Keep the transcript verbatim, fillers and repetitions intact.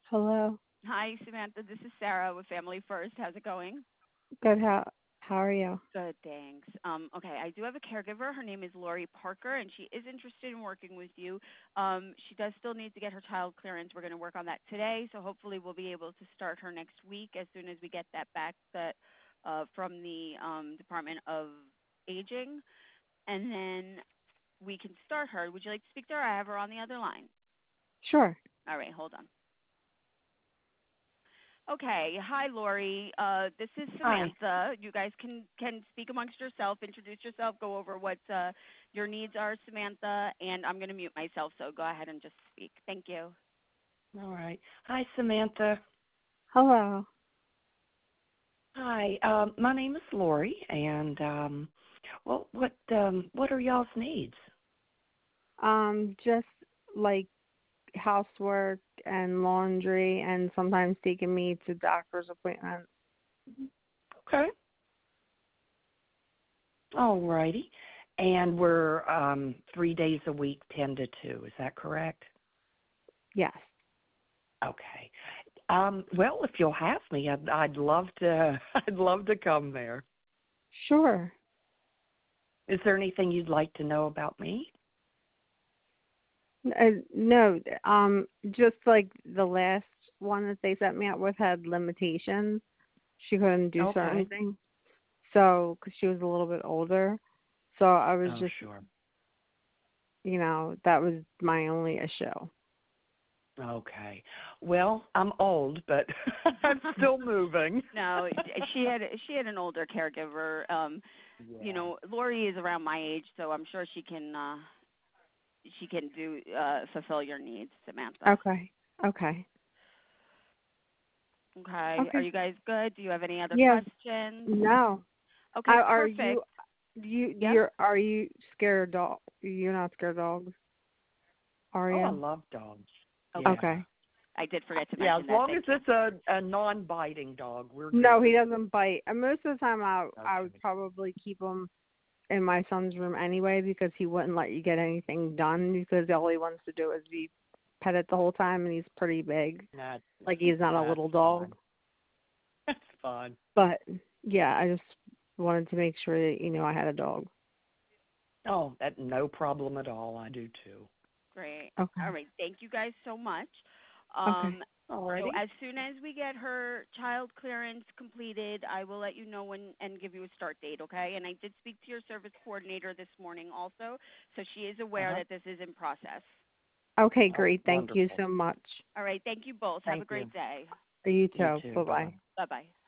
Hello. Hi, Samantha. This is Sarah with Family First. How's it going? Good. How How are you? Good, thanks. Um, okay, I do have a caregiver. Her name is Lori Parker, and she is interested in working with you. Um, she does still need to get her child clearance. We're going to work on that today, so hopefully we'll be able to start her next week as soon as we get that back that uh, from the um, Department of Aging, and then we can start her. Would you like to speak to her? I have her on the other line. Sure. All right, hold on. Okay. Hi, Lori. Uh, this is Hi. Samantha. You guys can can speak amongst yourself, introduce yourself, go over what uh, your needs are, Samantha, and I'm going to mute myself. So go ahead and just speak. Thank you. All right. Hi, Samantha. Hello. Hi. Um, my name is Lori, and um, well, what um, what are y'all's needs? Um, just like housework and laundry, and sometimes taking me to doctor's appointments. Okay. All righty. And we're um, three days a week, ten to two. Is that correct? Yes. Okay. Um, well, if you'll have me, I'd, I'd love to. I'd love to come there. Sure. Is there anything you'd like to know about me? Uh, no. Um, just like the last one that they set me up with had limitations. She couldn't do certain Okay. things. So, because she was a little bit older, so I was Oh, just, sure. you know, that was my only issue. Okay. Well, I'm old, but I'm still moving. No, she had she had an older caregiver. Um, you Yeah. know, Lori is around my age, so I'm sure she can uh, she can do uh, fulfill your needs, Samantha. Okay. Okay. Okay. Are Okay. you guys good? Do you have any other Yeah. questions? No. Okay, Are, are perfect. you you Yep. you're are you scared of dog? You're not scared of dogs, are Oh, I you? love dogs. Okay. Yeah. Okay. I did forget to Yeah, as mention that. long as Thank you. it's a, a non-biting dog, we're No, he good. doesn't bite. And most of the time, I I would Okay. probably keep him in my son's room anyway because he wouldn't let you get anything done because all he wants to do is be petted the whole time, and he's pretty big. That's, Like he's not a that's little dog. fun. That's fun. But yeah, I just wanted to make sure that you know I had a dog. Oh, that no problem at all. I do too. Great. All Okay. right. Thank you guys so much. Okay. Um, so Alrighty. as soon as we get her child clearance completed, I will let you know when and give you a start date, okay? And I did speak to your service coordinator this morning also, so she is aware Uh-huh. that this is in process. Okay, Oh, great. Thank you wonderful. so much. All right. Thank you both. Have a Thank you. great day. You You too. too. Bye bye. Bye-bye. Bye bye.